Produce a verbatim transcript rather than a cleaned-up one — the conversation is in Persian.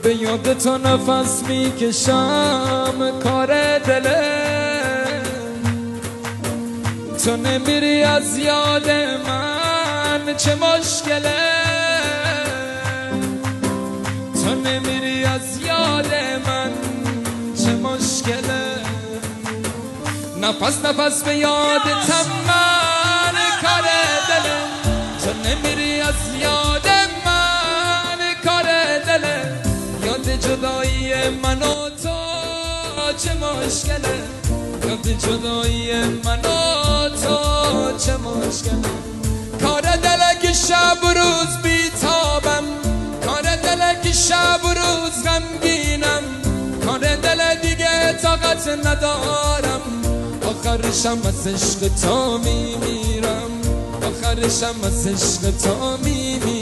به یاد تو نفس میکشم کار دله تو نمیری از یاد من چه مشکله تو نمیری از یاد من چه مشکله نفس نفس به یادتم من کار دله تو نمیری از یاد من کار دله یاد جدایی من و تو چه مشکله یاد جدایی من و تو چه مشکله کار دله که شب و روز بیتابم کار دله که شب و روز غمگینم کار دله دیگه طاقت ندارم آخرشم از عشق تو میمیرم آخرشم از عشق تو میمیرم